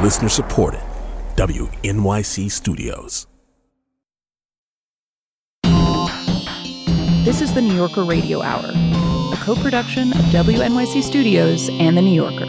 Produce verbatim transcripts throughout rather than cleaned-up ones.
Listener supported. W N Y C Studios. This is the New Yorker Radio Hour, a co-production of W N Y C Studios and The New Yorker.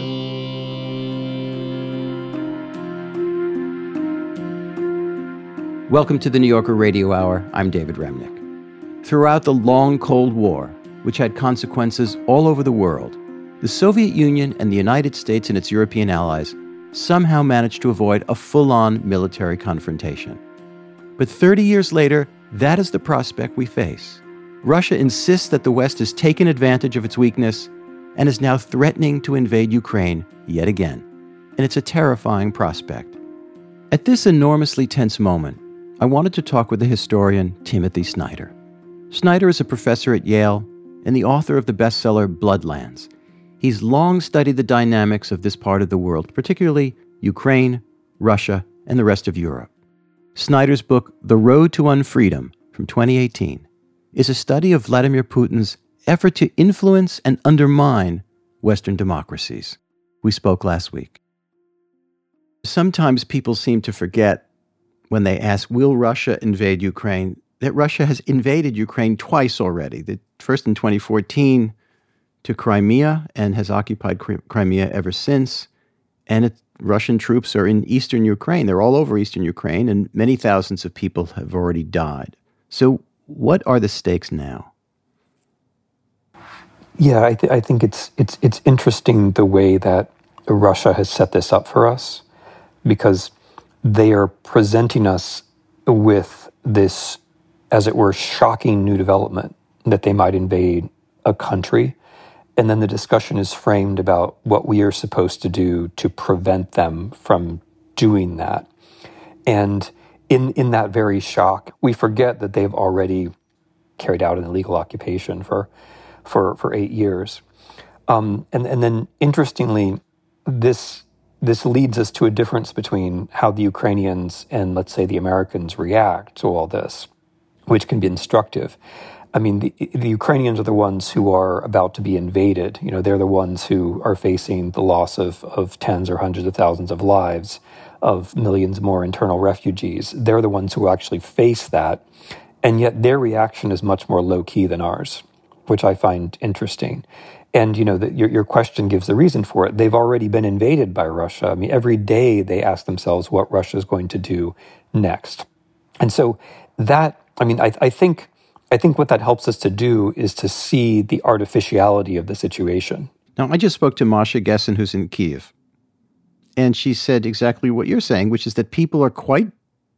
Welcome to the New Yorker Radio Hour. I'm David Remnick. Throughout the long Cold War, which had consequences all over the world, the Soviet Union and the United States and its European allies somehow managed to avoid a full-on military confrontation. But thirty years later, that is the prospect we face. Russia insists that the West has taken advantage of its weakness and is now threatening to invade Ukraine yet again. And it's a terrifying prospect. At this enormously tense moment, I wanted to talk with the historian Timothy Snyder. Snyder is a professor at Yale and the author of the bestseller Bloodlands. He's long studied the dynamics of this part of the world, particularly Ukraine, Russia, and the rest of Europe. Snyder's book, The Road to Unfreedom, from twenty eighteen, is a study of Vladimir Putin's effort to influence and undermine Western democracies. We spoke last week. Sometimes people seem to forget when they ask, will Russia invade Ukraine, that Russia has invaded Ukraine twice already. The first in twenty fourteen to Crimea and has occupied Crimea ever since. And it, Russian troops are in eastern Ukraine. They're all over eastern Ukraine, and many thousands of people have already died. So what are the stakes now? Yeah, I, th- I think it's it's it's interesting the way that Russia has set this up for us, because they are presenting us with this, as it were, shocking new development that they might invade a country. And then the discussion is framed about what we are supposed to do to prevent them from doing that. And in, in that very shock, we forget that they've already carried out an illegal occupation for for, for eight years. Um, and, and then, interestingly, this this leads us to a difference between how the Ukrainians and, let's say, the Americans react to all this, which can be instructive. I mean, the, the Ukrainians are the ones who are about to be invaded. You know, they're the ones who are facing the loss of, of tens or hundreds of thousands of lives, of millions more internal refugees. They're the ones who actually face that. And yet their reaction is much more low-key than ours, which I find interesting. And, you know, the, your, your question gives the reason for it. They've already been invaded by Russia. I mean, every day they ask themselves what Russia is going to do next. And so that, I mean, I, I think... I think what that helps us to do is to see the artificiality of the situation. Now, I just spoke to Masha Gessen, who's in Kyiv, and she said exactly what you're saying, which is that people are quite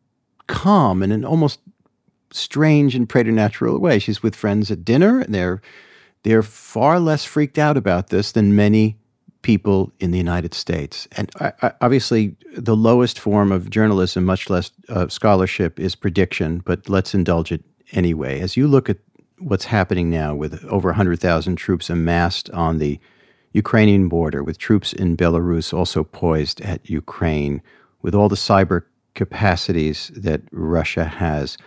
calm in an almost strange and preternatural way. She's with friends at dinner, and they're, they're far less freaked out about this than many people in the United States. And I, I, obviously, the lowest form of journalism, much less uh, scholarship, is prediction, but let's indulge it anyway. As you look at what's happening now with over one hundred thousand troops amassed on the Ukrainian border, with troops in Belarus also poised at Ukraine, with all the cyber capacities that Russia has,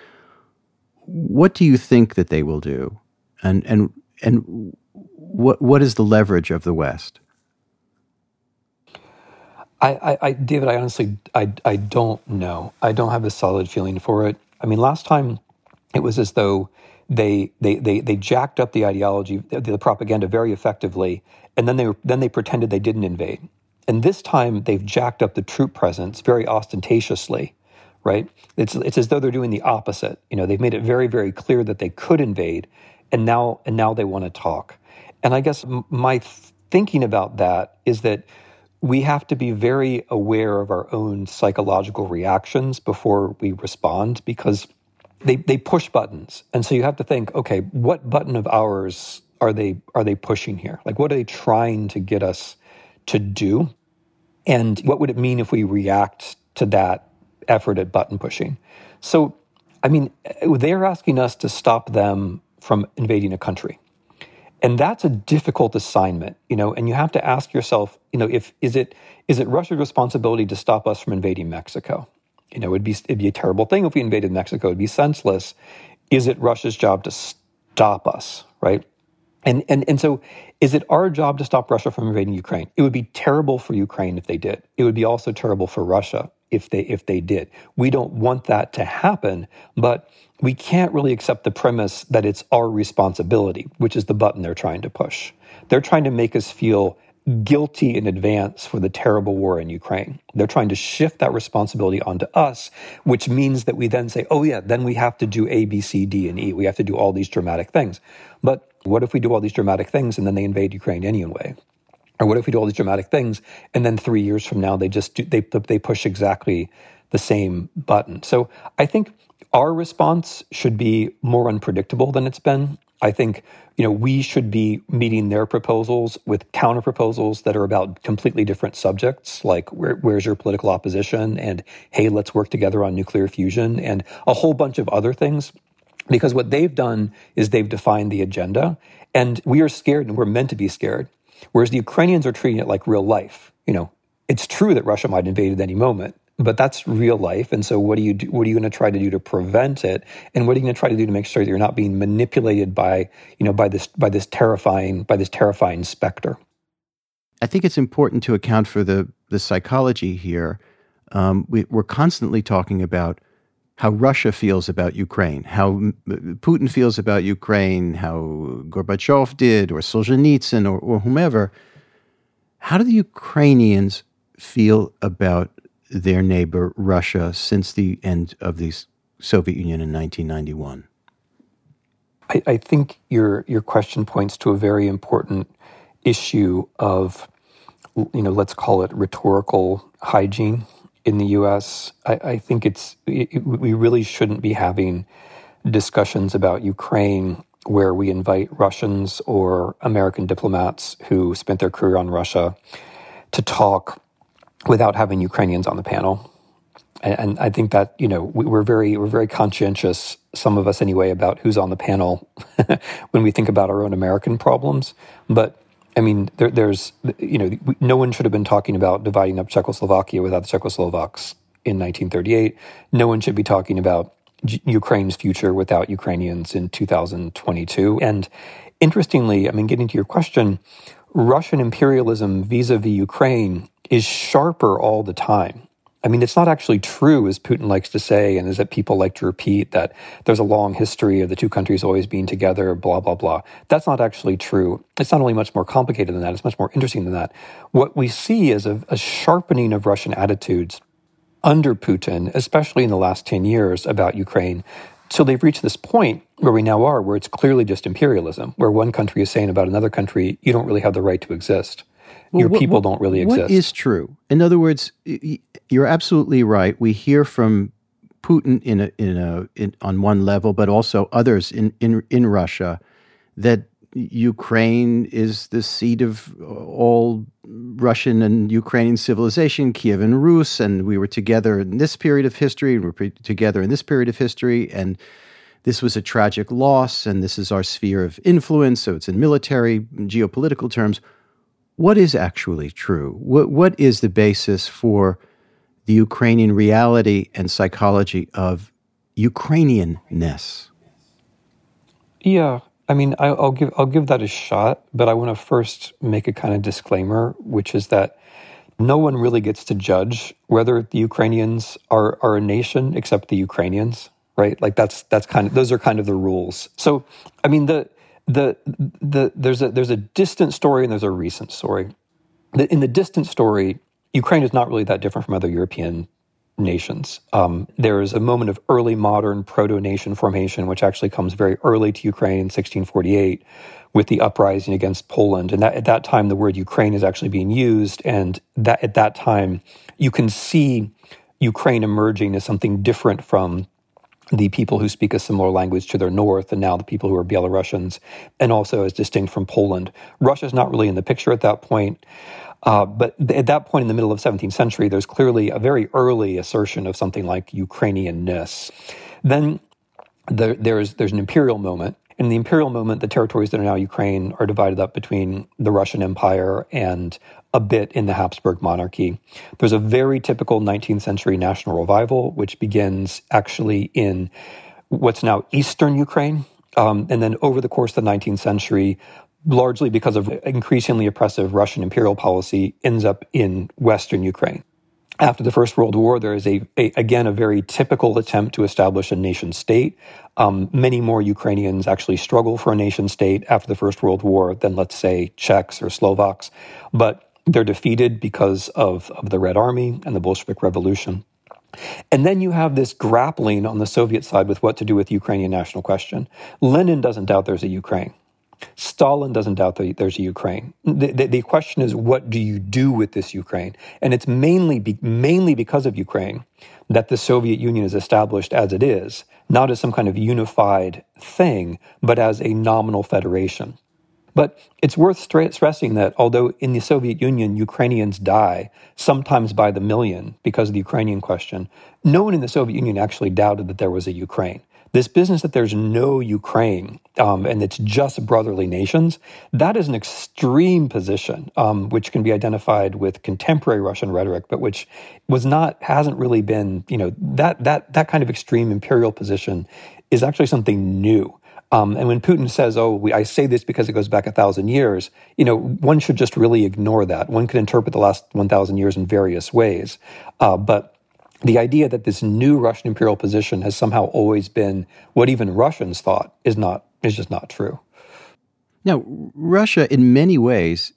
what do you think that they will do? And and and what what is the leverage of the West? I, I, I David, I honestly, I, I don't know. I don't have a solid feeling for it. I mean, last time, it was as though they they they they jacked up the ideology, the, the propaganda very effectively, and then they were, then they pretended they didn't invade. And this time they've jacked up the troop presence very ostentatiously, right? It's it's as though they're doing the opposite. You know, they've made it very very clear that they could invade, and now and now they want to talk. And I guess m- my thinking about that is that we have to be very aware of our own psychological reactions before we respond, because They they push buttons, and so you have to think, okay, what button of ours are they are they pushing here? Like, what are they trying to get us to do? And what would it mean if we react to that effort at button pushing? So, I mean, they're asking us to stop them from invading a country, and that's a difficult assignment, you know. And you have to ask yourself, you know, if is it is it Russia's responsibility to stop us from invading Mexico? You know, it'd be it'd be a terrible thing if we invaded Mexico. It'd be senseless. Is it Russia's job to stop us, right? And, and and so is it our job to stop Russia from invading Ukraine? It would be terrible for Ukraine if they did. It would be also terrible for Russia if they if they did. We don't want that to happen, but we can't really accept the premise that it's our responsibility, which is the button they're trying to push. They're trying to make us feel guilty in advance for the terrible war in Ukraine. They're trying to shift that responsibility onto us, which means that we then say, oh yeah, then we have to do A, B, C, D, and E. We have to do all these dramatic things. But what if we do all these dramatic things and then they invade Ukraine anyway? Or what if we do all these dramatic things and then three years from now they just do, they they push exactly the same button? So I think our response should be more unpredictable than it's been. I think, you know, we should be meeting their proposals with counter proposals that are about completely different subjects, like where, where's your political opposition, and hey, let's work together on nuclear fusion, and a whole bunch of other things. Because what they've done is they've defined the agenda, and we are scared, and we're meant to be scared. Whereas the Ukrainians are treating it like real life. You know, it's true that Russia might invade at any moment, but that's real life. And so what do you do, what are you going to try to do to prevent it? And what are you going to try to do to make sure that you're not being manipulated by, you know, by this by this terrifying by this terrifying specter? I think it's important to account for the the psychology here. Um, we, we're constantly talking about how Russia feels about Ukraine, how Putin feels about Ukraine, how Gorbachev did, or Solzhenitsyn, or, or whomever. How do the Ukrainians feel about their neighbor Russia since the end of the Soviet Union in nineteen ninety-one? I, I think your your question points to a very important issue of, you know, let's call it rhetorical hygiene in the U S. I, I think it's it, we really shouldn't be having discussions about Ukraine where we invite Russians or American diplomats who spent their career on Russia to talk without having Ukrainians on the panel. And, and I think that, you know, we, we're very we're very conscientious, some of us anyway, about who's on the panel when we think about our own American problems. But I mean, there, there's, you know, no one should have been talking about dividing up Czechoslovakia without the Czechoslovaks in nineteen thirty-eight. No one should be talking about G- Ukraine's future without Ukrainians in two thousand twenty-two. And interestingly, I mean, getting to your question, Russian imperialism vis-a-vis Ukraine is sharper all the time. I mean, it's not actually true, as Putin likes to say, and as that people like to repeat, that there's a long history of the two countries always being together, blah, blah, blah. That's not actually true. It's not only much more complicated than that, it's much more interesting than that. What we see is a, a sharpening of Russian attitudes under Putin, especially in the last ten years about Ukraine. So they've reached this point where we now are, where it's clearly just imperialism, where one country is saying about another country, you don't really have the right to exist. Well, Your what, people what, don't really exist. What is true? In other words, you're absolutely right. We hear from Putin in a, in a, in, on one level, but also others in, in, in Russia, that Ukraine is the seat of all Russian and Ukrainian civilization, Kievan Rus, and we were together in this period of history, and we're together in this period of history, and this was a tragic loss, and this is our sphere of influence, so it's in military, geopolitical terms. What is actually true? What What is the basis for the Ukrainian reality and psychology of Ukrainianness? Yeah, I mean, I, I'll give I'll give that a shot, but I want to first make a kind of disclaimer, which is that no one really gets to judge whether the Ukrainians are are a nation except the Ukrainians, right? Like that's that's kind of those are kind of the rules. So, I mean, the the the there's a there's a distant story and there's a recent story. In the distant story, Ukraine is not really that different from other European nations. Um, there is a moment of early modern proto-nation formation, which actually comes very early to Ukraine in sixteen forty-eight with the uprising against Poland. And that, at that time, the word Ukraine is actually being used. And that at that time, you can see Ukraine emerging as something different from the people who speak a similar language to their north, and now the people who are Belarusians, and also as distinct from Poland. Russia's not really in the picture at that point. Uh, but th- at that point in the middle of the seventeenth century, there's clearly a very early assertion of something like Ukrainianness. Then there, there's there's an imperial moment. In the imperial moment, the territories that are now Ukraine are divided up between the Russian Empire and a bit in the Habsburg monarchy. There's a very typical nineteenth century national revival, which begins actually in what's now eastern Ukraine. Um, and then over the course of the nineteenth century, largely because of increasingly oppressive Russian imperial policy, ends up in Western Ukraine. After the First World War, there is, a, a again, a very typical attempt to establish a nation state. Um, many more Ukrainians actually struggle for a nation state after the First World War than, let's say, Czechs or Slovaks. But they're defeated because of, of the Red Army and the Bolshevik Revolution. And then you have this grappling on the Soviet side with what to do with the Ukrainian national question. Lenin doesn't doubt there's a Ukraine. Stalin doesn't doubt that there's a Ukraine. The, the, the question is, what do you do with this Ukraine? And it's mainly be, mainly because of Ukraine that the Soviet Union is established as it is, not as some kind of unified thing, but as a nominal federation. But it's worth stressing that although in the Soviet Union, Ukrainians die, sometimes by the million because of the Ukrainian question, no one in the Soviet Union actually doubted that there was a Ukraine. This business that there's no Ukraine um, and it's just brotherly nations, that is an extreme position, um, which can be identified with contemporary Russian rhetoric, but which was not, hasn't really been, you know, that that that kind of extreme imperial position is actually something new. Um, and when Putin says, oh, we, I say this because it goes back a thousand years, you know, one should just really ignore that. One could interpret the last one thousand years in various ways. Uh, but the idea that this new Russian imperial position has somehow always been what even Russians thought is not, is just not true. Now, Russia, in many ways,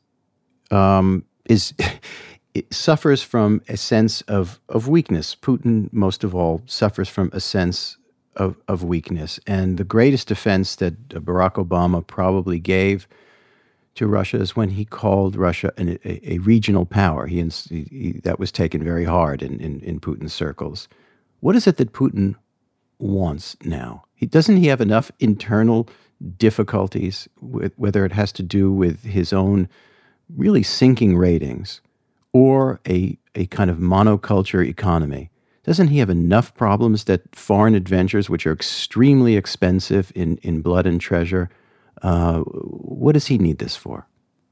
um, is it suffers from a sense of, of weakness. Putin, most of all, suffers from a sense of, of weakness. And the greatest defense that Barack Obama probably gave to Russia is when he called Russia an, a, a regional power. He, he that was taken very hard in, in, in Putin's circles. What is it that Putin wants now? He doesn't he have enough internal difficulties, with, whether it has to do with his own really sinking ratings or a a kind of monoculture economy? Doesn't he have enough problems that foreign adventures, which are extremely expensive in, in blood and treasure, Uh, what does he need this for?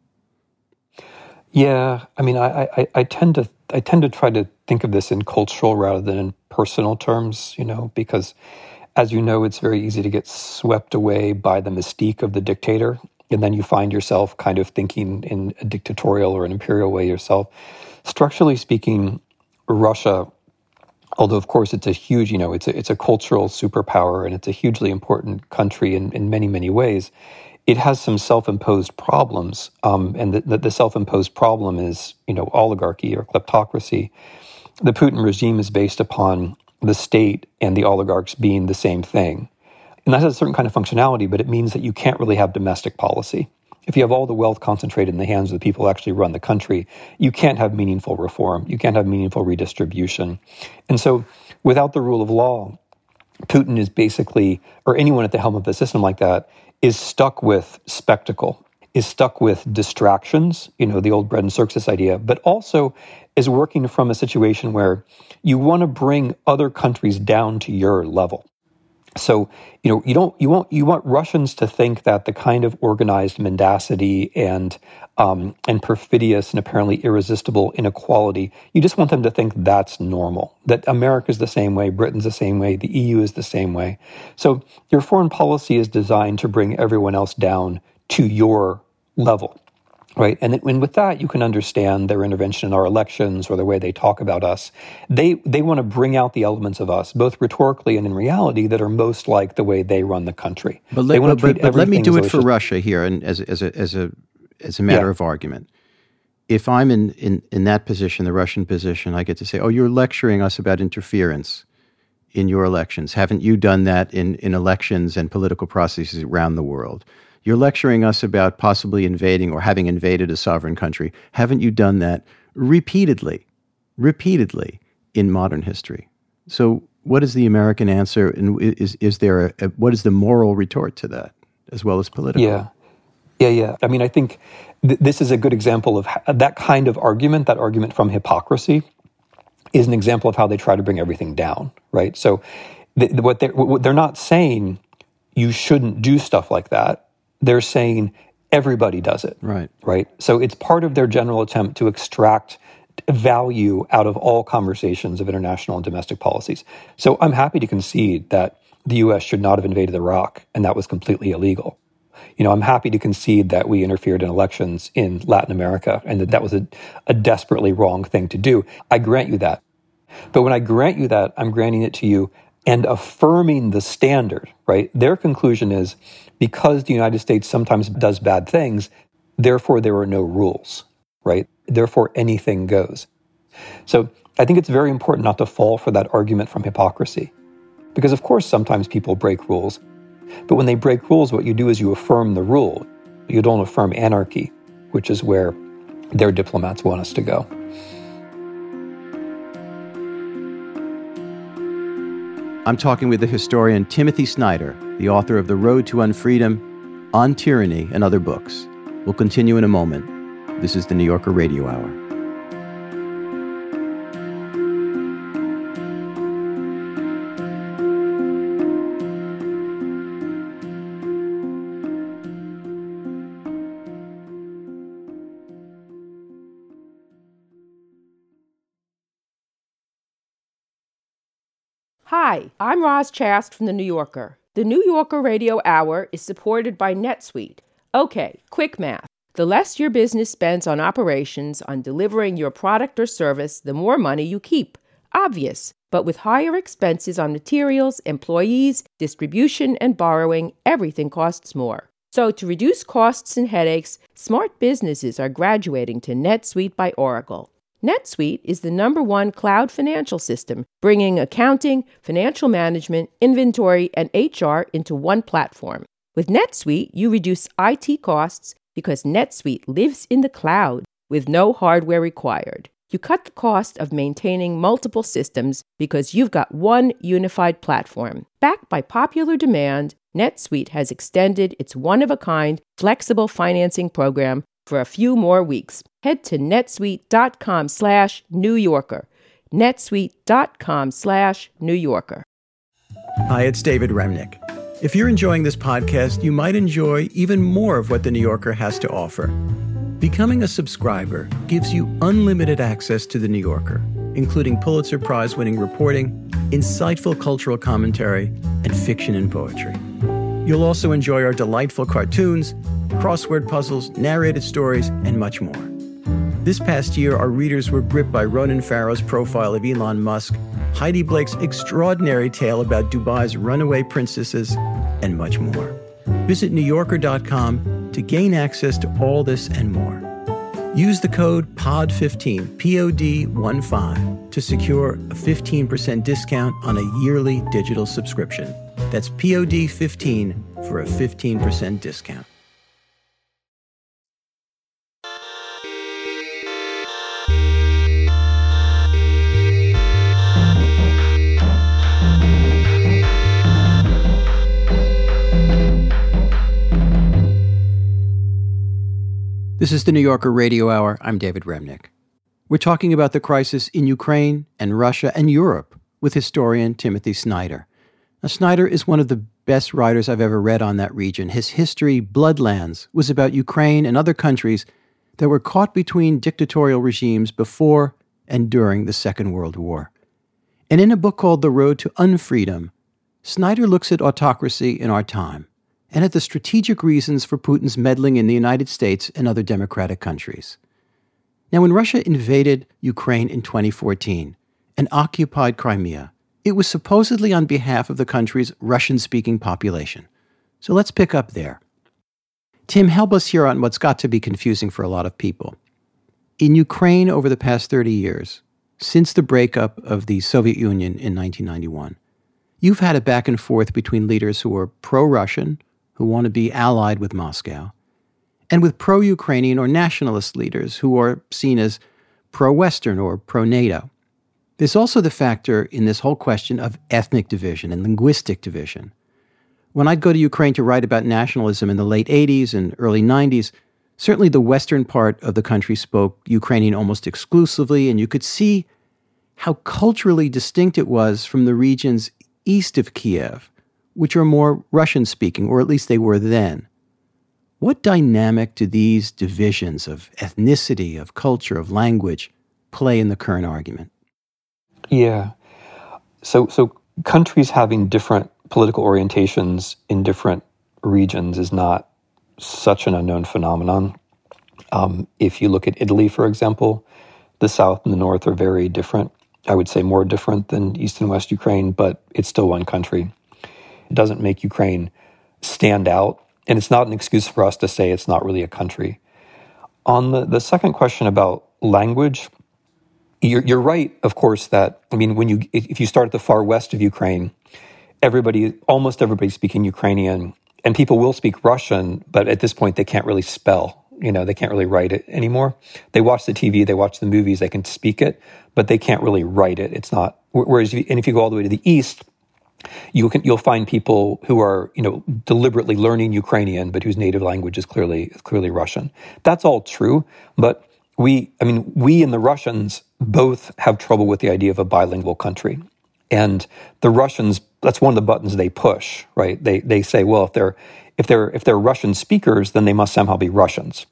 Yeah, I mean, I, I, I tend to I tend to try to think of this in cultural rather than in personal terms, you know, because, as you know, it's very easy to get swept away by the mystique of the dictator, and then you find yourself kind of thinking in a dictatorial or an imperial way yourself. Structurally speaking, Russia, although of course it's a huge, you know, it's a, it's a cultural superpower and it's a hugely important country in, in many, many ways, it has some self-imposed problems. Um, and the, the self-imposed problem is, you know, oligarchy or kleptocracy. The Putin regime is based upon the state and the oligarchs being the same thing. And that has a certain kind of functionality, but it means that you can't really have domestic policy. If you have all the wealth concentrated in the hands of the people who actually run the country, you can't have meaningful reform. You can't have meaningful redistribution. And so without the rule of law, Putin is basically, or anyone at the helm of a system like that, is stuck with spectacle, is stuck with distractions, you know, the old bread and circus idea, but also is working from a situation where you want to bring other countries down to your level. So, you know, you don't, you want, you want Russians to think that the kind of organized mendacity and, um, and perfidious and apparently irresistible inequality, you just want them to think that's normal, that America's the same way, Britain's the same way, the E U is the same way. So your foreign policy is designed to bring everyone else down to your level. Right. And, it, and with that, you can understand their intervention in our elections or the way they talk about us. They they want to bring out the elements of us, both rhetorically and in reality, that are most like the way they run the country. But let, but, but, but let me do it for just, Russia here, and as as a as a as a matter yeah. of argument. If I'm in, in in that position, the Russian position, I get to say, "Oh, you're lecturing us about interference in your elections. Haven't you done that in in elections and political processes around the world? You're lecturing us about possibly invading or having invaded a sovereign country. Haven't you done that repeatedly, repeatedly in modern history?" So what is the American answer? And is is there a, a what is the moral retort to that, as well as political? Yeah, yeah, yeah. I mean, I think th- this is a good example of ha- that kind of argument, that argument from hypocrisy, is an example of how they try to bring everything down, right? So th- what, they're, what they're not saying, you shouldn't do stuff like that. They're saying everybody does it. Right. Right. So it's part of their general attempt to extract value out of all conversations of international and domestic policies. So I'm happy to concede that the U S should not have invaded Iraq, and that was completely illegal. You know, I'm happy to concede that we interfered in elections in Latin America and that that was a, a desperately wrong thing to do. I grant you that. But when I grant you that, I'm granting it to you and affirming the standard, right? Their conclusion is because the United States sometimes does bad things, therefore there are no rules, right? Therefore anything goes. So I think it's very important not to fall for that argument from hypocrisy. Because of course sometimes people break rules. But when they break rules, what you do is you affirm the rule. You don't affirm anarchy, which is where their diplomats want us to go. I'm talking with the historian Timothy Snyder, the author of The Road to Unfreedom, On Tyranny, and other books. We'll continue in a moment. This is the New Yorker Radio Hour. Hi, I'm Roz Chast from The New Yorker. The New Yorker Radio Hour is supported by NetSuite. Okay, quick math. The less your business spends on operations, on delivering your product or service, the more money you keep. Obvious. But with higher expenses on materials, employees, distribution, and borrowing, everything costs more. So to reduce costs and headaches, smart businesses are graduating to NetSuite by Oracle. NetSuite is the number one cloud financial system, bringing accounting, financial management, inventory, and H R into one platform. With NetSuite, you reduce I T costs because NetSuite lives in the cloud with no hardware required. You cut the cost of maintaining multiple systems because you've got one unified platform. Backed by popular demand, NetSuite has extended its one-of-a-kind flexible financing program for a few more weeks. Head to netsuite.com slash New Yorker. netsuite.com slash New Yorker. Hi, it's David Remnick. If you're enjoying this podcast, you might enjoy even more of what The New Yorker has to offer. Becoming a subscriber gives you unlimited access to The New Yorker, including Pulitzer Prize-winning reporting, insightful cultural commentary, and fiction and poetry. You'll also enjoy our delightful cartoons, crossword puzzles, narrated stories, and much more. This past year, our readers were gripped by Ronan Farrow's profile of Elon Musk, Heidi Blake's extraordinary tale about Dubai's runaway princesses, and much more. Visit new yorker dot com to gain access to all this and more. Use the code P O D fifteen, P O D fifteen, to secure a fifteen percent discount on a yearly digital subscription. That's P O D fifteen for a fifteen percent discount. This is the New Yorker Radio Hour. I'm David Remnick. We're talking about the crisis in Ukraine and Russia and Europe with historian Timothy Snyder. Now, Snyder is one of the best writers I've ever read on that region. His history, Bloodlands, was about Ukraine and other countries that were caught between dictatorial regimes before and during the Second World War. And in a book called The Road to Unfreedom, Snyder looks at autocracy in our time and at the strategic reasons for Putin's meddling in the United States and other democratic countries. Now, when Russia invaded Ukraine in twenty fourteen and occupied Crimea, it was supposedly on behalf of the country's Russian-speaking population. So let's pick up there. Tim, help us here on what's got to be confusing for a lot of people. In Ukraine over the past thirty years, since the breakup of the Soviet Union in nineteen ninety-one, you've had a back and forth between leaders who are pro-Russian, who want to be allied with Moscow, and with pro-Ukrainian or nationalist leaders who are seen as pro-Western or pro-NATO. There's also the factor in this whole question of ethnic division and linguistic division. When I'd go to Ukraine to write about nationalism in the late eighties and early nineties, certainly the western part of the country spoke Ukrainian almost exclusively, and you could see how culturally distinct it was from the regions east of Kiev, which are more Russian-speaking, or at least they were then. What dynamic do these divisions of ethnicity, of culture, of language play in the current argument? Yeah. So, so countries having different political orientations in different regions is not such an unknown phenomenon. Um, if you look at Italy, for example, the South and the North are very different. I would say more different than East and West Ukraine, but it's still one country. It doesn't make Ukraine stand out, and it's not an excuse for us to say it's not really a country. On the, the second question about language, you're, you're right, of course, that, I mean, when you if you start at the far west of Ukraine, everybody, almost everybody's speaking Ukrainian, and people will speak Russian, but at this point they can't really spell. You know, they can't really write it anymore. They watch the T V, they watch the movies, they can speak it, but they can't really write it. It's not, whereas, and if you go all the way to the east, you can, you'll find people who are, you know, deliberately learning Ukrainian, but whose native language is clearly, clearly Russian. That's all true, but we, I mean, we and the Russians both have trouble with the idea of a bilingual country. And the Russians, that's one of the buttons they push, right? They they say, well, if they're if they're if they're Russian speakers, then they must somehow be Russians.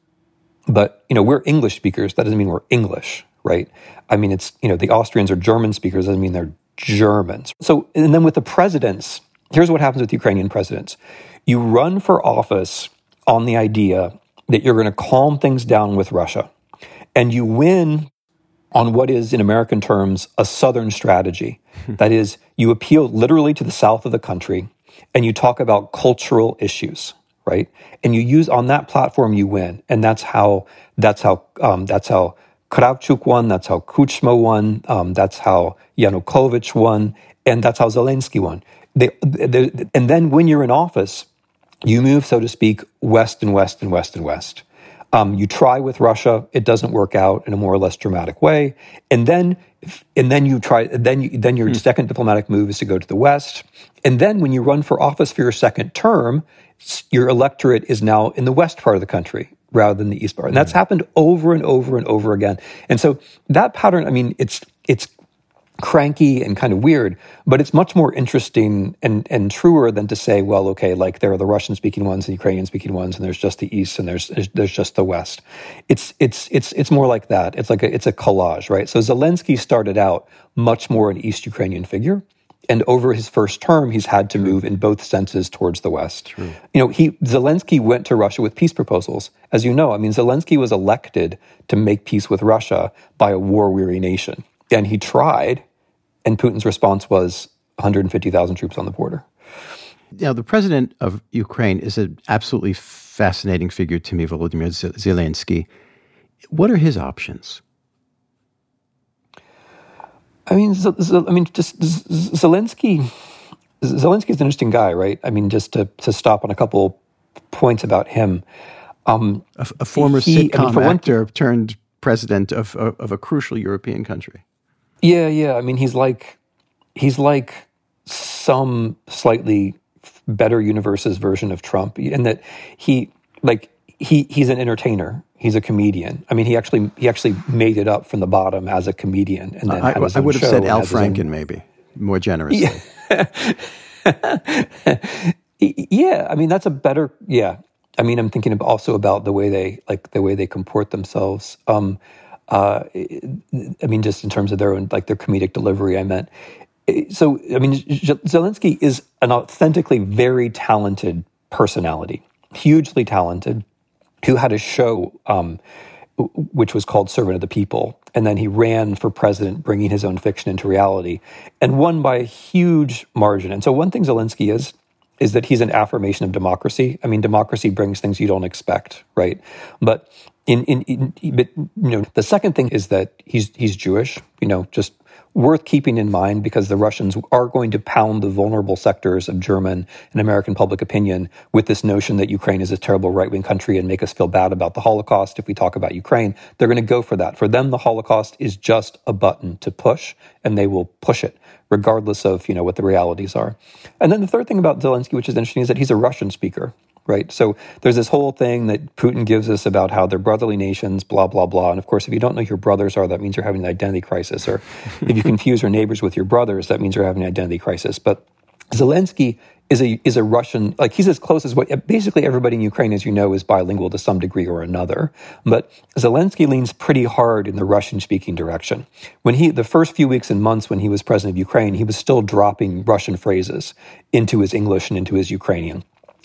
But you know, we're English speakers. That doesn't mean we're English, right? I mean, it's you know, the Austrians are German speakers. Doesn't mean they're Germans. So, and then with the presidents, here's what happens with Ukrainian presidents: you run for office on the idea that you're going to calm things down with Russia, and you win on what is, in American terms, a Southern strategy. That is, you appeal literally to the south of the country, and you talk about cultural issues, right? And you use, on that platform, you win. And that's how, that's how, um, that's how Kravchuk won, that's how Kuchma won, um, that's how Yanukovych won, and that's how Zelensky won. They, they, and then when you're in office, you move, so to speak, west and west and west and west. Um, you try with Russia, it doesn't work out in a more or less dramatic way, and then and then you try. Then you, then your hmm. second diplomatic move is to go to the West, and then when you run for office for your second term, your electorate is now in the West part of the country rather than the East part, and that's hmm. happened over and over and over again. And so that pattern, I mean, it's it's cranky and kind of weird, but it's much more interesting and, and truer than to say, well, okay, like there are the Russian-speaking ones and Ukrainian-speaking ones, and there's just the East and there's there's just the West. It's it's it's it's more like that. It's like a, it's a collage, right? So Zelensky started out much more an East Ukrainian figure, and over his first term, he's had to move in both senses towards the West. True. You know, he Zelensky went to Russia with peace proposals, as you know. I mean, Zelensky was elected to make peace with Russia by a war-weary nation, and he tried. And Putin's response was one hundred fifty thousand troops on the border. Now, the president of Ukraine is an absolutely fascinating figure to me, Volodymyr Zelensky. What are his options? I mean, Z- Z- I mean, just Z- Zelensky. Zelensky's an interesting guy, right? I mean, just to, to stop on a couple points about him. Um, a, a former he, sitcom I mean, for actor one, turned president of, of of a crucial European country. Yeah, yeah. I mean, he's like he's like some slightly better universe's version of Trump, in that he like he he's an entertainer. He's a comedian. I mean, he actually he actually made it up from the bottom as a comedian, and then I, had his I own would have show said Al has his Franken, own- maybe more generously. Yeah. Yeah, I mean that's a better. Yeah, I mean I'm thinking also about the way they like the way they comport themselves. Um, uh, I mean, just in terms of their own like their comedic delivery. I meant. So I mean, Zelensky is an authentically very talented personality, hugely talented, who had a show um, which was called Servant of the People, and then he ran for president, bringing his own fiction into reality, and won by a huge margin. And so one thing Zelensky is, is that he's an affirmation of democracy. I mean, democracy brings things you don't expect, right? But in, in, in but, you know, the second thing is that he's he's Jewish, you know, just worth keeping in mind, because the Russians are going to pound the vulnerable sectors of German and American public opinion with this notion that Ukraine is a terrible right-wing country and make us feel bad about the Holocaust if we talk about Ukraine. They're going to go for that. For them, the Holocaust is just a button to push, and they will push it regardless of, you know, what the realities are. And then the third thing about Zelensky, which is interesting, is that he's a Russian speaker. Right. So there's this whole thing that Putin gives us about how they're brotherly nations, blah, blah, blah. And of course, if you don't know who your brothers are, that means you're having an identity crisis. Or if you confuse your neighbors with your brothers, that means you're having an identity crisis. But Zelensky is a is a Russian, like he's as close as what basically everybody in Ukraine, as you know, is bilingual to some degree or another. But Zelensky leans pretty hard in the Russian-speaking direction. When he, the first few weeks and months when he was president of Ukraine, he was still dropping Russian phrases into his English and into his Ukrainian.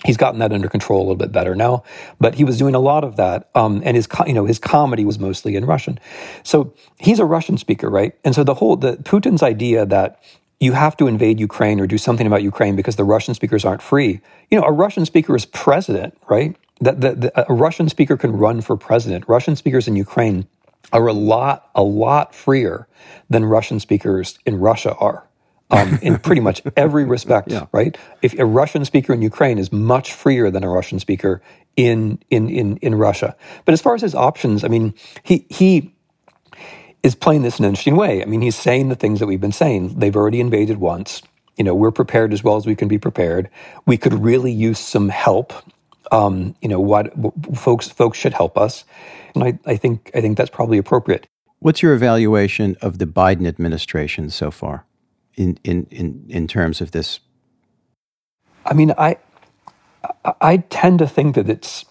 He's gotten that under control a little bit better now, but he was doing a lot of that, um, and his you know his comedy was mostly in Russian. So he's a Russian speaker, right? And so the whole the Putin's idea that you have to invade Ukraine or do something about Ukraine because the Russian speakers aren't free. You know, a Russian speaker is president, right? That the, the, a Russian speaker can run for president. Russian speakers in Ukraine are a lot a lot freer than Russian speakers in Russia are. Um, in pretty much every respect, yeah. right? If a Russian speaker in Ukraine is much freer than a Russian speaker in in in in Russia. But as far as his options, I mean, he he is playing this in an interesting way. I mean, he's saying the things that we've been saying. They've already invaded once. You know, we're prepared as well as we can be prepared. We could really use some help. Um, you know, what folks folks should help us, and I, I think I think that's probably appropriate. What's your evaluation of the Biden administration so far? In, in, in, in terms of this? I mean, I I tend to think that it's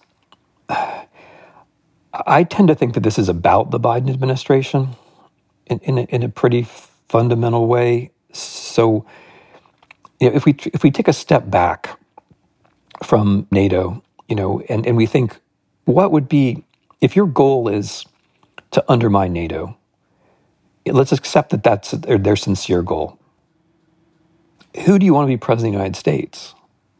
I tend to think that this is about the Biden administration in in a, in a pretty fundamental way. So, you know, if we if we take a step back from NATO, you know, and, and we think, what would be if your goal is to undermine NATO? Let's accept that that's their, their sincere goal. Who do you want to be president of the United States?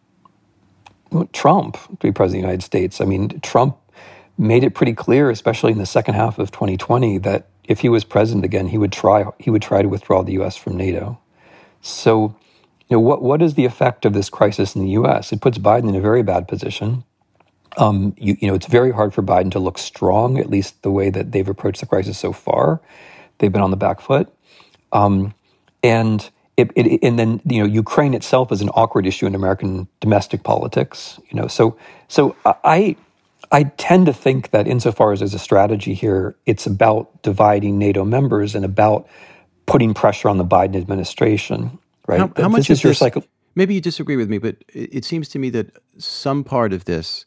You want Trump to be president of the United States. I mean, Trump made it pretty clear, especially in the second half of twenty twenty, that if he was president again, he would try he would try to withdraw the U S from NATO. So, you know, what what is the effect of this crisis in the U S? It puts Biden in a very bad position. Um, you, you know, it's very hard for Biden to look strong, at least the way that they've approached the crisis so far. They've been on the back foot, um, and. It, it, and then, you know, Ukraine itself is an awkward issue in American domestic politics. You know, so so I I tend to think that insofar as there's a strategy here, it's about dividing NATO members and about putting pressure on the Biden administration. Right? How, how much is, is your this, cycle? Maybe you disagree with me, but it, it seems to me that some part of this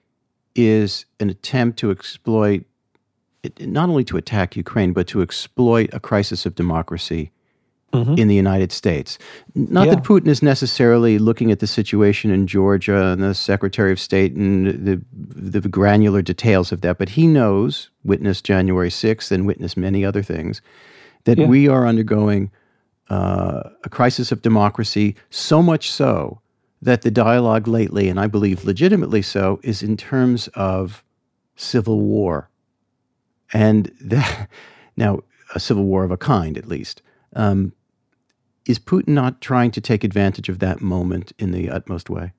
is an attempt to exploit, not only to attack Ukraine, but to exploit a crisis of democracy. Mm-hmm. In the United States. Not yeah. that Putin is necessarily looking at the situation in Georgia and the Secretary of State and the, the granular details of that, but he knows, witness January sixth and witness many other things, that yeah. we are undergoing uh, a crisis of democracy, so much so that the dialogue lately, and I believe legitimately so, is in terms of civil war. And that, now, a civil war of a kind, at least. Um, Is Putin not trying to take advantage of that moment in the utmost way?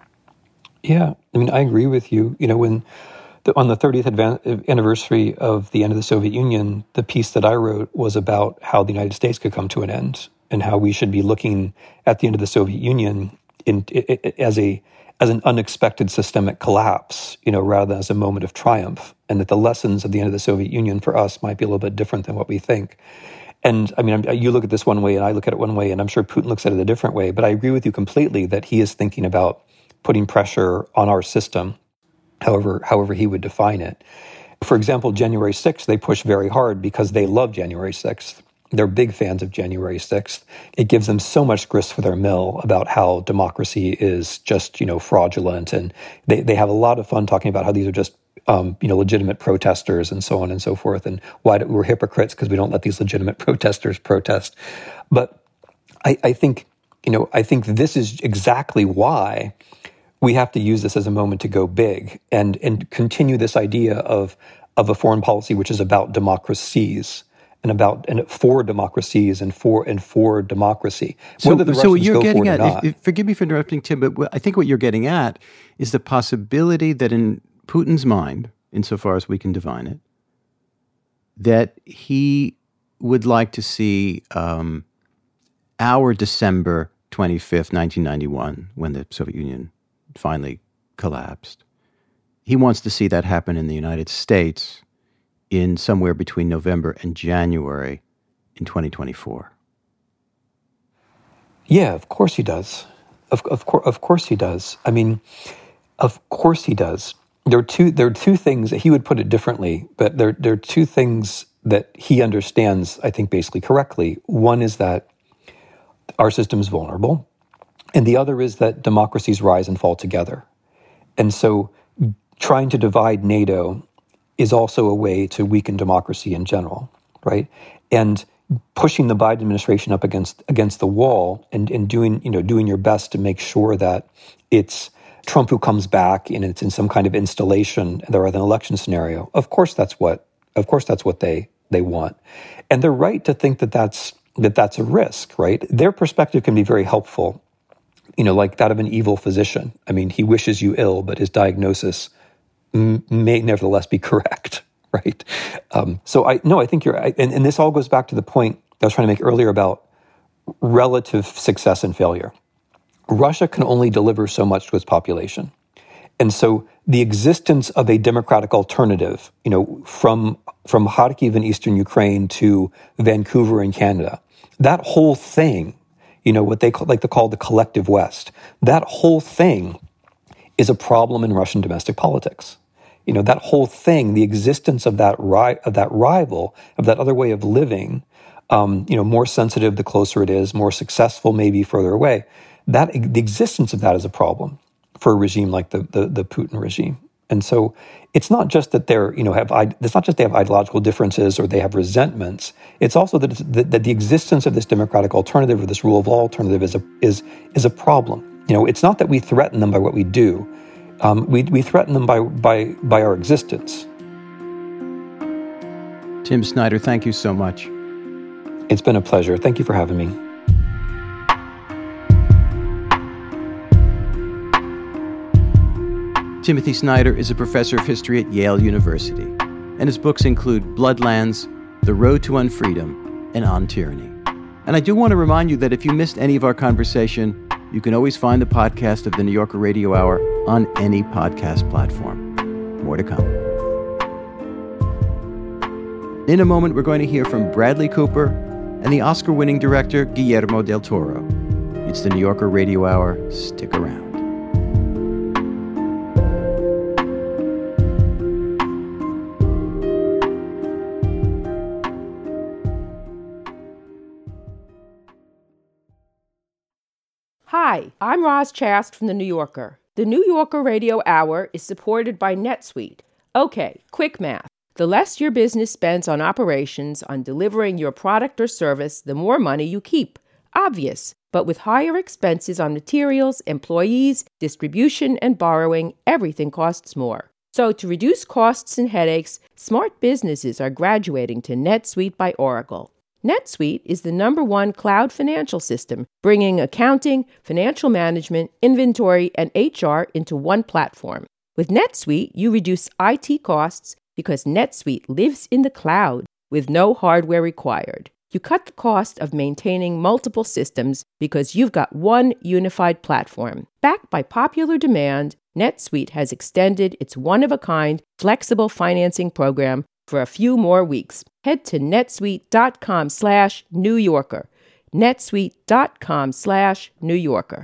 Yeah, I mean, I agree with you. You know, when the, on the thirtieth advan- anniversary of the end of the Soviet Union, the piece that I wrote was about how the United States could come to an end and how we should be looking at the end of the Soviet Union in, in, as a as an unexpected systemic collapse, you know, rather than as a moment of triumph, and that the lessons of the end of the Soviet Union for us might be a little bit different than what we think. And I mean, you look at this one way and I look at it one way, and I'm sure Putin looks at it a different way, but I agree with you completely that he is thinking about putting pressure on our system, however, however he would define it. For example, January sixth, they push very hard because they love January sixth. They're big fans of January sixth. It gives them so much grist for their mill about how democracy is just, you know, fraudulent. And they, they have a lot of fun talking about how these are just, um, you know, legitimate protesters and so on and so forth. And why do, we're hypocrites because we don't let these legitimate protesters protest. But I, I think, you know, I think this is exactly why we have to use this as a moment to go big and, and continue this idea of, of a foreign policy which is about democracies. And about and for democracies and for and for democracy. So, Whether the so what Russians you're go getting for it at, or not. if, if, forgive me for interrupting, Tim, but what, I think what you're getting at is the possibility that in Putin's mind, insofar as we can divine it, that he would like to see um, our December twenty-fifth, nineteen ninety-one, when the Soviet Union finally collapsed. He wants to see that happen in the United States in somewhere between November and January in twenty twenty-four. Yeah, of course he does. Of of course, of course he does. I mean, of course he does. There are two. There are two things that he would put it differently, but there there are two things that he understands, I think, basically correctly. One is that our system is vulnerable, and the other is that democracies rise and fall together. And so trying to divide NATO is also a way to weaken democracy in general, right? And pushing the Biden administration up against against the wall and, and doing, you know, doing your best to make sure that it's Trump who comes back and it's in some kind of installation rather than an election scenario. Of course, that's what of course that's what they they want, and they're right to think that that's that that's a risk, right? Their perspective can be very helpful, you know, like that of an evil physician. I mean, he wishes you ill, but his diagnosis m- may nevertheless be correct, right? Um, so I no, I think you're, I, and, and this all goes back to the point I was trying to make earlier about relative success and failure. Russia can only deliver so much to its population. And so the existence of a democratic alternative, you know, from from Kharkiv in eastern Ukraine to Vancouver in Canada, that whole thing, you know, what they call, like to call the collective West, that whole thing is a problem in Russian domestic politics. You know, that whole thing, the existence of that ri- of that rival, of that other way of living, um, you know, more sensitive the closer it is, more successful maybe further away. That the existence of that is a problem for a regime like the, the the Putin regime. And so it's not just that they're, you know, have it's not just they have ideological differences or they have resentments. It's also that, it's, that that the existence of this democratic alternative or this rule of law alternative is a is is a problem. You know, it's not that we threaten them by what we do. Um, we we threaten them by by by our existence. Tim Snyder, thank you so much. It's been a pleasure. Thank you for having me. Timothy Snyder is a professor of history at Yale University, and his books include Bloodlands, The Road to Unfreedom, and On Tyranny. And I do want to remind you that if you missed any of our conversation, you can always find the podcast of the New Yorker Radio Hour on any podcast platform. More to come. In a moment, we're going to hear from Bradley Cooper and the Oscar-winning director Guillermo del Toro. It's the New Yorker Radio Hour. Stick around. Hi, I'm Roz Chast from The New Yorker. The New Yorker Radio Hour is supported by NetSuite. Okay, quick math. The less your business spends on operations, on delivering your product or service, the more money you keep. Obvious. But with higher expenses on materials, employees, distribution, and borrowing, everything costs more. So to reduce costs and headaches, smart businesses are graduating to NetSuite by Oracle. NetSuite is the number one cloud financial system, bringing accounting, financial management, inventory, and H R into one platform. With NetSuite, you reduce I T costs because NetSuite lives in the cloud with no hardware required. You cut the cost of maintaining multiple systems because you've got one unified platform. Backed by popular demand, NetSuite has extended its one-of-a-kind flexible financing program for a few more weeks. Head to netsuite.com slash New Yorker. netsuite.com slash New Yorker.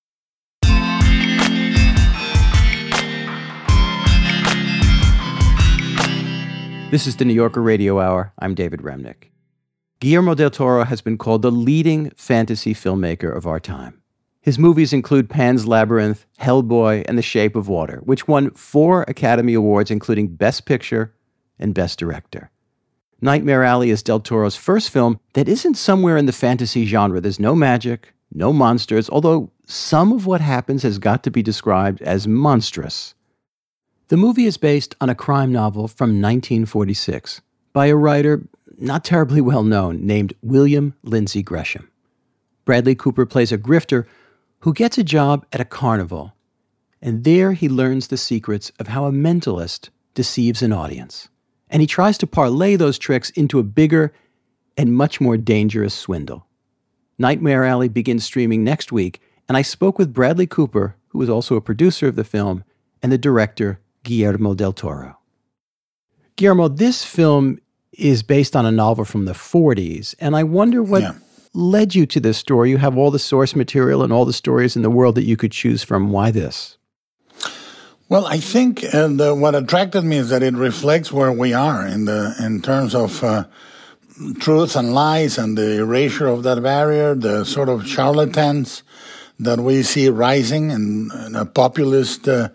This is the New Yorker Radio Hour. I'm David Remnick. Guillermo del Toro has been called the leading fantasy filmmaker of our time. His movies include Pan's Labyrinth, Hellboy, and The Shape of Water, which won four Academy Awards, including Best Picture and Best Director. Nightmare Alley is del Toro's first film that isn't somewhere in the fantasy genre. There's no magic, no monsters, although some of what happens has got to be described as monstrous. The movie is based on a crime novel from nineteen forty-six by a writer not terribly well known named William Lindsay Gresham. Bradley Cooper plays a grifter who gets a job at a carnival, and there he learns the secrets of how a mentalist deceives an audience. And he tries to parlay those tricks into a bigger and much more dangerous swindle. Nightmare Alley begins streaming next week, and I spoke with Bradley Cooper, who is also a producer of the film, and the director, Guillermo del Toro. Guillermo, this film is based on a novel from the forties, and I wonder what yeah. led you to this story. You have all the source material and all the stories in the world that you could choose from. Why this? Well, I think uh, the, what attracted me is that it reflects where we are in the in terms of uh, truth and lies and the erasure of that barrier, the sort of charlatans that we see rising in, in a populist uh,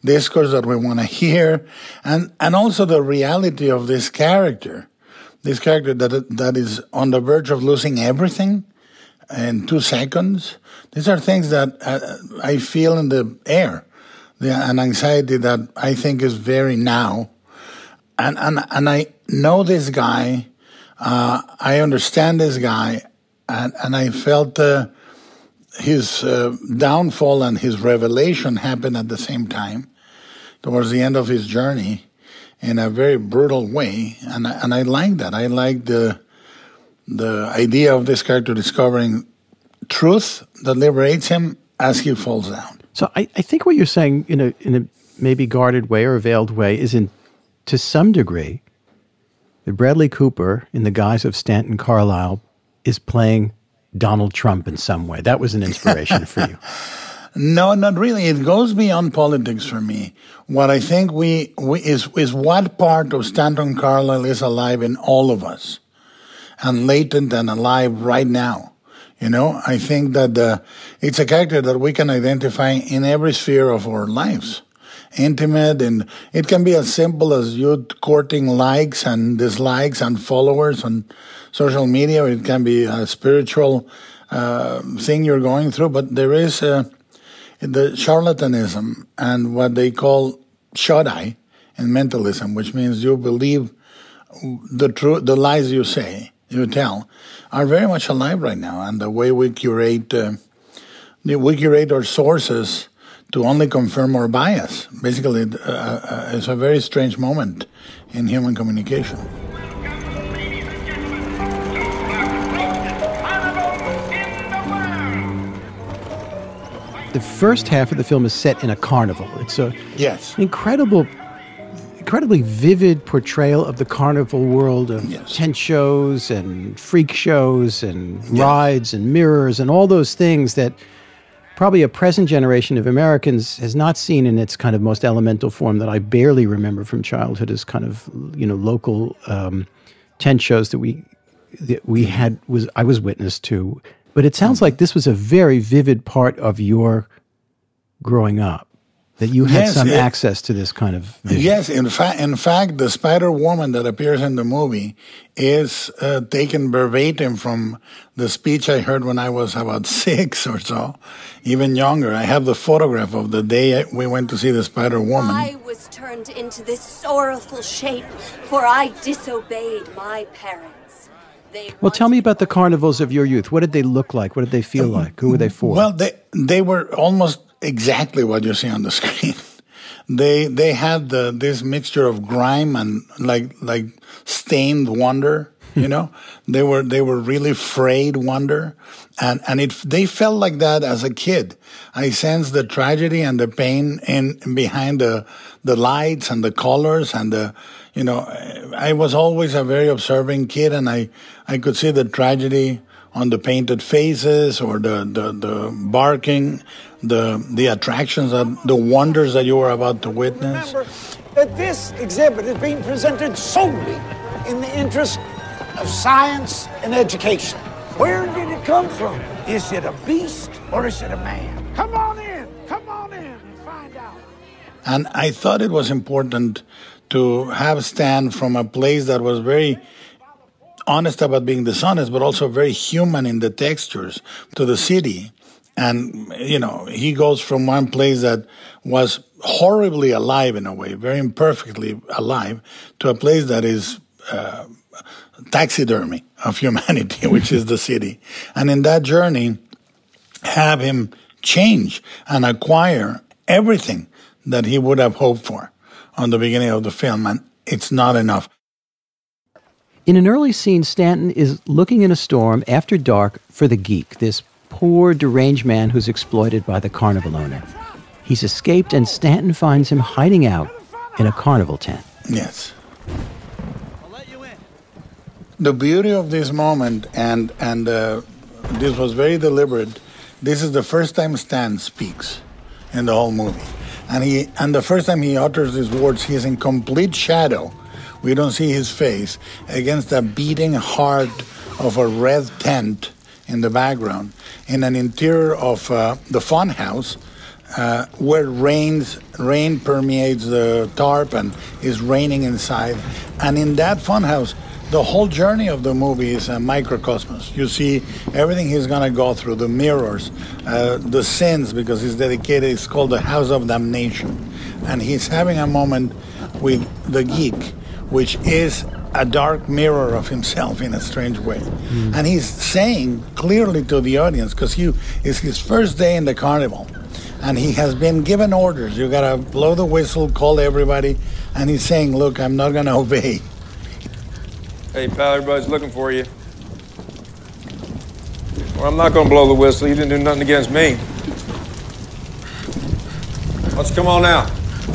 discourse that we want to hear, and, and also the reality of this character, this character that that is on the verge of losing everything in two seconds. These are things that uh, I feel in the air, the, an anxiety that I think is very now. And, and, and I know this guy, uh, I understand this guy, and, and I felt uh, his uh, downfall and his revelation happened at the same time, towards the end of his journey, in a very brutal way. And, and I like that. I like the, the idea of this character discovering truth that liberates him as he falls down. So I, I think what you're saying in a, in a maybe guarded way or a veiled way is in, to some degree, that Bradley Cooper, in the guise of Stanton Carlisle, is playing Donald Trump in some way. That was an inspiration for you. No, not really. It goes beyond politics for me. What I think we, we is is what part of Stanton Carlisle is alive in all of us, and latent and alive right now. You know, I think that uh, it's a character that we can identify in every sphere of our lives. Intimate, and it can be as simple as you courting likes and dislikes and followers on social media. It can be a spiritual uh, thing you're going through, but there is uh, the charlatanism and what they call shodai in mentalism, which means you believe the truth, the lies you say, you tell, are very much alive right now. And the way we curate, uh, we curate our sources to only confirm our bias. Basically, uh, uh, it's a very strange moment in human communication. The first half of the film is set in a carnival. It's a yes. incredible, incredibly vivid portrayal of the carnival world of yes. tent shows and freak shows and yes. rides and mirrors and all those things that probably a present generation of Americans has not seen in its kind of most elemental form that I barely remember from childhood as kind of, you know, local um, tent shows that we that we had was I was witness to. But it sounds like this was a very vivid part of your growing up, that you had yes, some it, access to this kind of vision. Yes, in fact, in fact, the Spider-Woman that appears in the movie is uh, taken verbatim from the speech I heard when I was about six or so, even younger. I have the photograph of the day we went to see the Spider-Woman. I was turned into this sorrowful shape, for I disobeyed my parents. Well, tell me about the carnivals of your youth. What did they look like? What did they feel like? Who were they for? Well, they they were almost exactly what you see on the screen. They they had the, this mixture of grime and like like stained wonder. You know, they were they were really frayed wonder, and and it they felt like that as a kid. I sensed the tragedy and the pain in behind the the lights and the colors and the. You know, I was always a very observing kid, and I, I could see the tragedy on the painted faces or the, the, the barking, the the attractions, that, the wonders that you were about to witness. Remember that this exhibit is being presented solely in the interest of science and education. Where did it come from? Is it a beast or is it a man? Come on in, come on in and find out. And I thought it was important to have Stan from a place that was very honest about being dishonest, but also very human in the textures, to the city. And, you know, he goes from one place that was horribly alive in a way, very imperfectly alive, to a place that is uh, taxidermy of humanity, which is the city. And in that journey, have him change and acquire everything that he would have hoped for on the beginning of the film, and it's not enough. In an early scene, Stanton is looking in a storm after dark for the geek, this poor, deranged man who's exploited by the carnival owner. He's escaped, and Stanton finds him hiding out in a carnival tent. Yes. I'll let you in. The beauty of this moment, and, and uh, this was very deliberate, this is the first time Stan speaks in the whole movie. And he, and the first time he utters these words, he's in complete shadow. We don't see his face against the beating heart of a red tent in the background, in an interior of uh, the fun house, uh, where it rains rain permeates the tarp and is raining inside. And in that funhouse, the whole journey of the movie is a microcosmos. You see everything he's going to go through, the mirrors, uh, the sins, because he's dedicated, it's called the House of Damnation. And he's having a moment with the geek, which is a dark mirror of himself in a strange way. Mm. And he's saying clearly to the audience, because he it's his first day in the carnival, and he has been given orders. You gotta blow the whistle, call everybody, and he's saying, look, I'm not gonna obey. Hey, pal, everybody's looking for you. Well, I'm not gonna blow the whistle. You didn't do nothing against me. Let's come on now.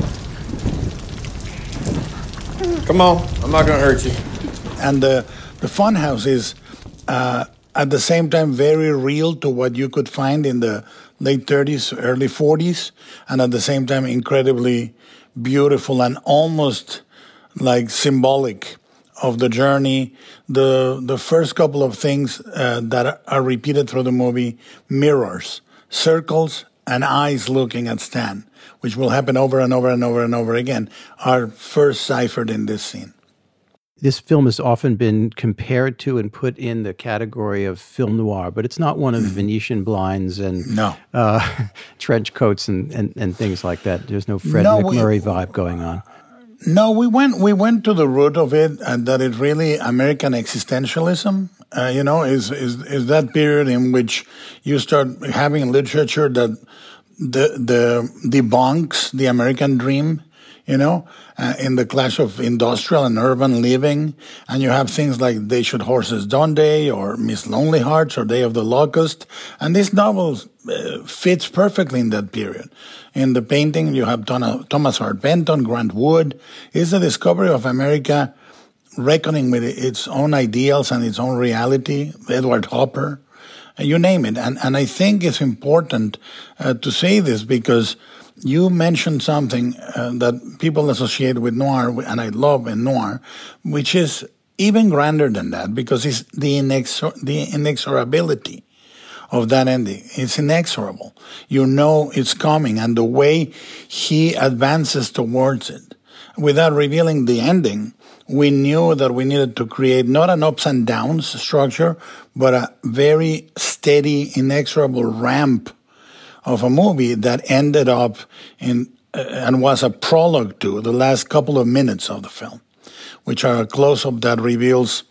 Come on, I'm not gonna hurt you. And the, the funhouse is uh, at the same time very real to what you could find in the late thirties, early forties, and at the same time incredibly beautiful and almost like symbolic of the journey. The the first couple of things uh, that are repeated through the movie, mirrors, circles, and eyes looking at Stan, which will happen over and over and over and over again, are first ciphered in this scene. This film has often been compared to and put in the category of film noir, but it's not one of Venetian blinds and no. uh, trench coats and, and, and things like that. There's no Fred no, McMurray we, vibe going on. No, we went we went to the root of it, and that it's really American existentialism. Uh, you know, is is is that period in which you start having literature that the the debunks the American dream. You know, uh, in the clash of industrial and urban living, and you have things like They Shoot Horses, Don't They, or Miss Lonely Hearts, or Day of the Locust, and this novel uh, fits perfectly in that period. In the painting, you have Ton- Thomas Hart Benton, Grant Wood. It's the discovery of America reckoning with its own ideals and its own reality, Edward Hopper, you name it. And, and I think it's important uh, to say this because you mentioned something uh, that people associate with noir, and I love in noir, which is even grander than that, because it's the, inexor- the inexorability of that ending. It's inexorable. You know it's coming, and the way he advances towards it, without revealing the ending, we knew that we needed to create not an ups and downs structure, but a very steady, inexorable ramp of a movie that ended up in uh, and was a prologue to the last couple of minutes of the film, which are a close-up that reveals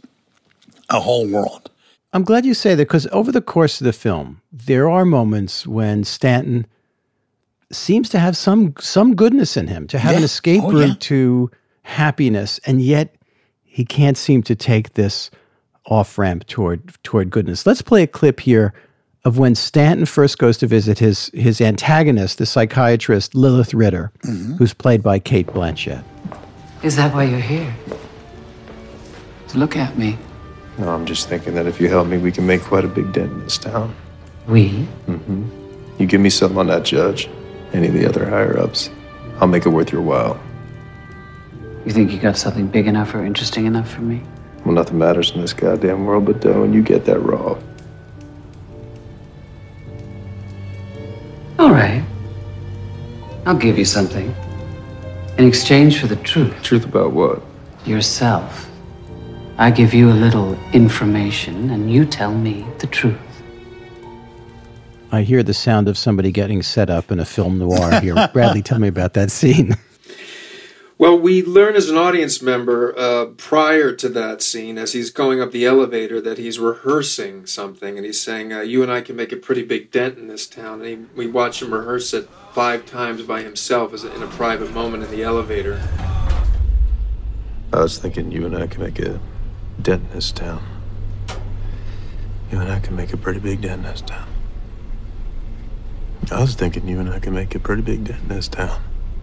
a whole world. I'm glad you say that, because over the course of the film, there are moments when Stanton seems to have some some goodness in him, to have yeah. an escape oh, route yeah. to happiness, and yet he can't seem to take this off-ramp toward toward goodness. Let's play a clip here of when Stanton first goes to visit his his antagonist, the psychiatrist Lilith Ritter, mm-hmm. who's played by Cate Blanchett. Is that why you're here? To look at me? No, I'm just thinking that if you help me, we can make quite a big dent in this town. We? Mm-hmm. You give me something on that judge, any of the other higher-ups, I'll make it worth your while. You think you got something big enough or interesting enough for me? Well, nothing matters in this goddamn world but dough, and you get that raw. All right. I'll give you something. In exchange for the truth. Truth about what? Yourself. I give you a little information, and you tell me the truth. I hear the sound of somebody getting set up in a film noir here. Bradley, tell me about that scene. Well, we learn as an audience member uh, prior to that scene, as he's going up the elevator, that he's rehearsing something, and he's saying, uh, you and I can make a pretty big dent in this town. And he, we watch him rehearse it five times by himself as a, in a private moment in the elevator. I was thinking you and I can make a dent in this town. You and I can make a pretty big dent in this town. I was thinking you and I can make a pretty big dent in this town.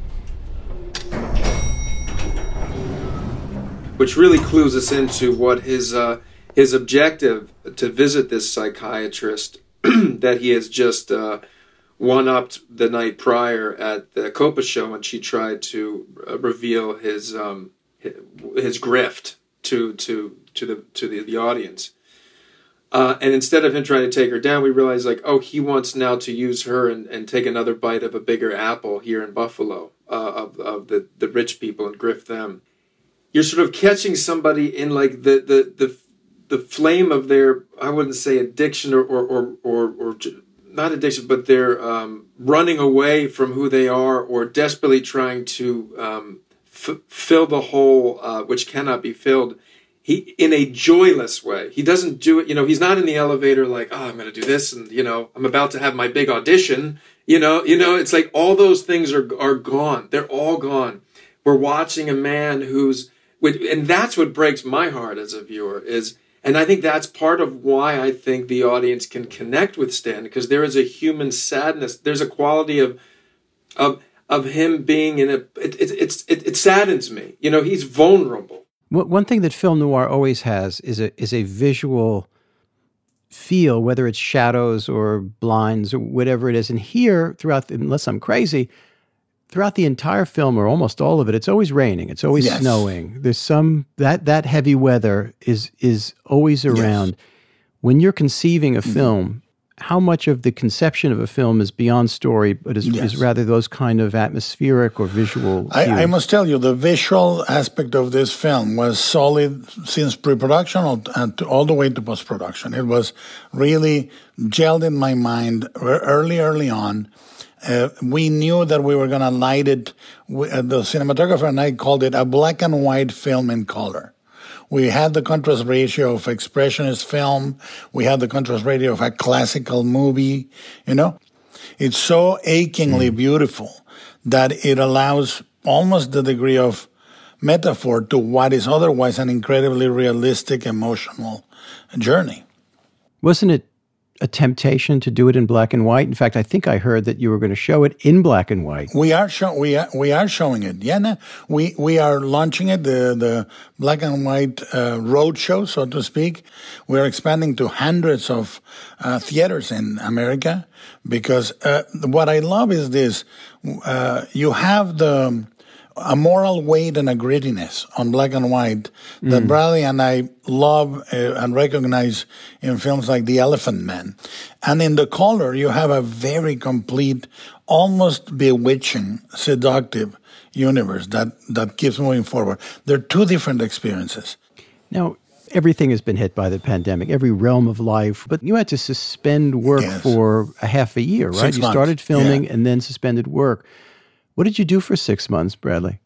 Which really clues us into what his uh, his objective to visit this psychiatrist that he has just uh, one-upped the night prior at the Copa show when she tried to uh, reveal his um, his, his grift to to to the to the, the audience. Uh, and instead of him trying to take her down, we realize, like, oh, he wants now to use her and, and take another bite of a bigger apple here in Buffalo. uh, of, of the, the rich people and grift them. You're sort of catching somebody in like the the the, the flame of their, I wouldn't say addiction or or or, or, or not addiction, but they're um, running away from who they are or desperately trying to um, f- fill the hole uh, which cannot be filled. He, in a joyless way. He doesn't do it, you know, he's not in the elevator like, oh, I'm going to do this and, you know, I'm about to have my big audition. You know, you know, it's like all those things are are gone. They're all gone. We're watching a man who's, and that's what breaks my heart as a viewer is, and I think that's part of why I think the audience can connect with Stan, because there is a human sadness. There's a quality of, of, of him being in a, it, it, it's, it, it saddens me. You know, he's vulnerable. One thing that film noir always has is a is a visual feel, whether it's shadows or blinds or whatever it is. And here, throughout, the, unless I'm crazy, throughout the entire film or almost all of it, it's always raining. It's always yes. snowing. There's some that that heavy weather is is always around. Yes. When you're conceiving a mm-hmm. film, how much of the conception of a film is beyond story, but is, yes. is rather those kind of atmospheric or visual I, I must tell you, the visual aspect of this film was solid since pre-production and all the way to post-production. It was really gelled in my mind early, early on. Uh, we knew that we were going to light it. We, uh, the cinematographer and I called it a black and white film in color. We had the contrast ratio of expressionist film. We had the contrast ratio of a classical movie, you know. It's so achingly mm. beautiful that it allows almost the degree of metaphor to what is otherwise an incredibly realistic, emotional journey. Wasn't it a temptation to do it in black and white? In fact, I think I heard that you were going to show it in black and white. We are show we are, we are showing it. Yeah, no, we we are launching it, the the black and white uh, road show, so to speak. We are expanding to hundreds of uh, theaters in America because uh, what I love is this: uh, you have the a moral weight and a grittiness on black and white that mm. Bradley and I love uh, and recognize in films like The Elephant Man. And in the color, you have a very complete, almost bewitching, seductive universe that, that keeps moving forward. They're two different experiences. Now, everything has been hit by the pandemic, every realm of life, but you had to suspend work yes. for a half a year, right? Six you months. started filming yeah. and then suspended work. What did you do for six months, Bradley?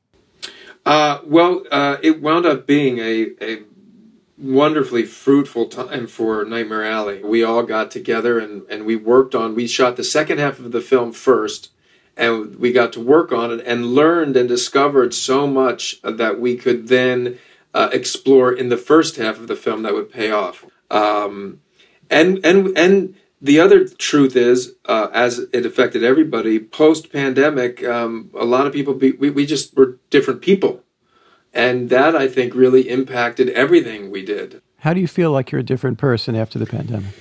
Uh, well, uh, it wound up being a, a wonderfully fruitful time for Nightmare Alley. We all got together and, and we worked on, we shot the second half of the film first, and we got to work on it and learned and discovered so much that we could then uh, explore in the first half of the film that would pay off. Um, and, and, and, The other truth is, uh, as it affected everybody, post-pandemic, um, a lot of people, be, we, we just were different people. And that, I think, really impacted everything we did. How do you feel like you're a different person after the pandemic?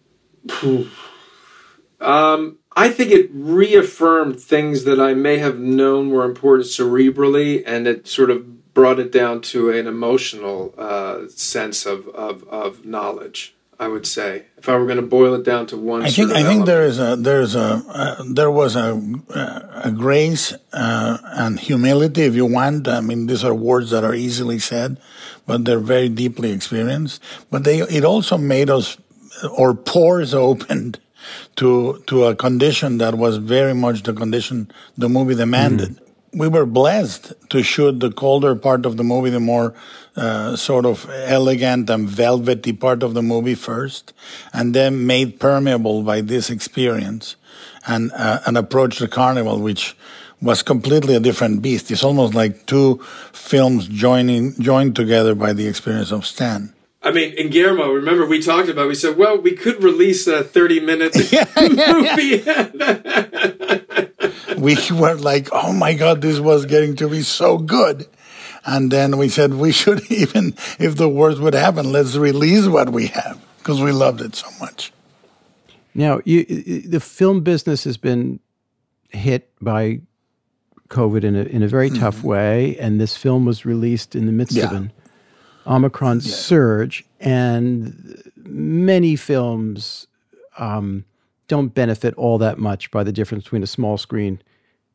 um, I think it reaffirmed things that I may have known were important cerebrally, and it sort of brought it down to an emotional uh, sense of, of, of knowledge. I would say, if I were going to boil it down to one, I think I think there is a there's a uh, there was a a grace uh, and humility, if you want. I mean, these are words that are easily said, but they're very deeply experienced. But they it also made us, or pores opened to to a condition that was very much the condition the movie demanded. Mm-hmm. We were blessed to shoot the colder part of the movie, the more uh, sort of elegant and velvety part of the movie first, and then made permeable by this experience and uh, and approach the Carnival, which was completely a different beast. It's almost like two films joining joined together by the experience of Stan. I mean, in Guillermo, remember we talked about, we said, well, we could release a thirty-minute yeah, movie. Yeah. We were like, oh my God, this was getting to be so good. And then we said, we should even, if the worst would happen, let's release what we have, because we loved it so much. Now, you, the film business has been hit by COVID in a, in a very mm-hmm. tough way, and this film was released in the midst yeah. of an Omicron yeah. surge, and many films um, don't benefit all that much by the difference between a small screen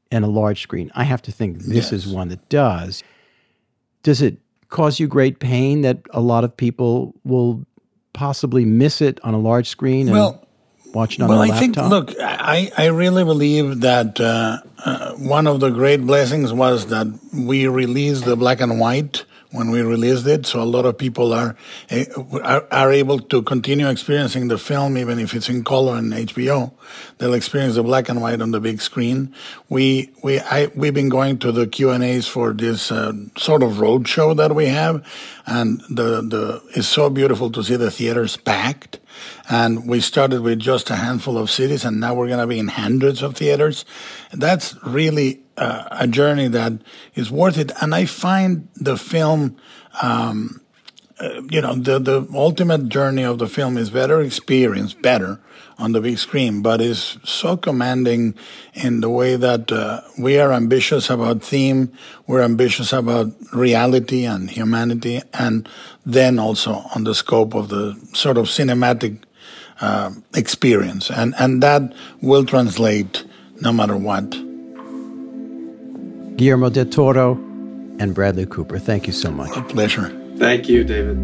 and a large screen. I have to think this Yes. is one that does. Does it cause you great pain that a lot of people will possibly miss it on a large screen and Well, watch it on well, a I laptop? think, look, I, I really believe that uh, uh, one of the great blessings was that we released the black and white when we released it, so a lot of people are, are are able to continue experiencing the film even if it's in color on H B O. They'll experience the black and white on the big screen. We we I we've been going to the Q and A's for this uh, sort of road show that we have, and the the it's so beautiful to see the theaters packed. And we started with just a handful of cities, and now we're going to be in hundreds of theaters. That's really uh, a journey that is worth it. And I find the film, um, uh, you know, the, the ultimate journey of the film is better experience, better on the big screen, but is so commanding in the way that uh, we are ambitious about theme, we're ambitious about reality and humanity, and then also on the scope of the sort of cinematic uh, experience. And, and that will translate no matter what. Guillermo del Toro and Bradley Cooper, thank you so much. A pleasure. Thank you, David.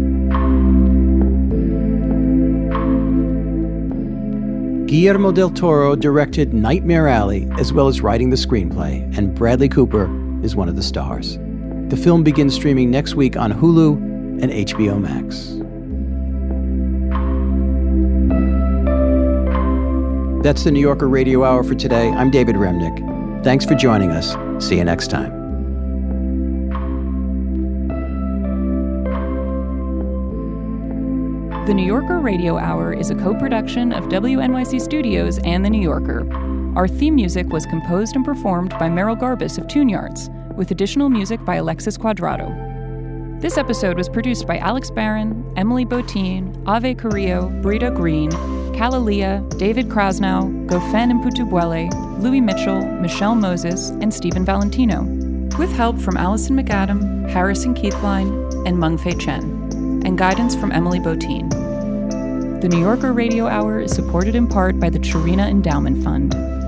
Guillermo del Toro directed Nightmare Alley as well as writing the screenplay, and Bradley Cooper is one of the stars. The film begins streaming next week on Hulu and H B O Max. That's the New Yorker Radio Hour for today. I'm David Remnick. Thanks for joining us. See you next time. The New Yorker Radio Hour is a co-production of W N Y C Studios and The New Yorker. Our theme music was composed and performed by Merrill Garbus of Tune Yards, with additional music by Alexis Quadrado. This episode was produced by Alex Barron, Emily Botine, Ave Carrillo, Brita Green, Kalalia, David Krasnow, Gofen Mputubwele, Louis Mitchell, Michelle Moses, and Stephen Valentino, with help from Allison McAdam, Harrison Keithline, and Mengfei Chen, and guidance from Emily Botine. The New Yorker Radio Hour is supported in part by the Chirina Endowment Fund.